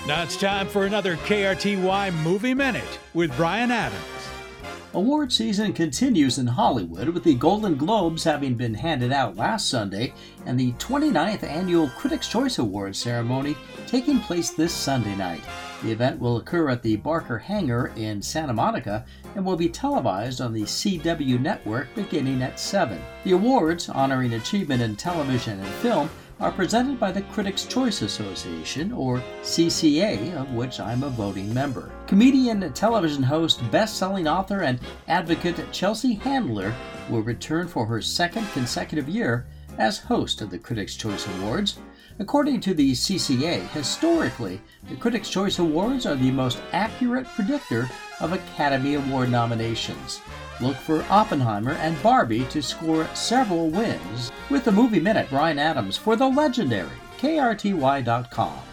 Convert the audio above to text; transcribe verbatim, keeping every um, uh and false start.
Now it's time for another K R T Y Movie Minute with Brian Adams. Award season continues in Hollywood, with the Golden Globes having been handed out last Sunday and the twenty-ninth Annual Critics' Choice Awards ceremony taking place this Sunday night. The event will occur at the Barker Hangar in Santa Monica and will be televised on the C W network beginning at seven. The awards, honoring achievement in television and film, are presented by the Critics' Choice Association, or C C A, of which I'm a voting member. Comedian, television host, best-selling author, and advocate Chelsea Handler will return for her second consecutive year as host of the Critics' Choice Awards. According to the C C A, historically, the Critics' Choice Awards are the most accurate predictor of Academy Award nominations. Look for Oppenheimer and Barbie to score several wins. With the Movie Minute, Brian Adams for the legendary K R T Y dot com.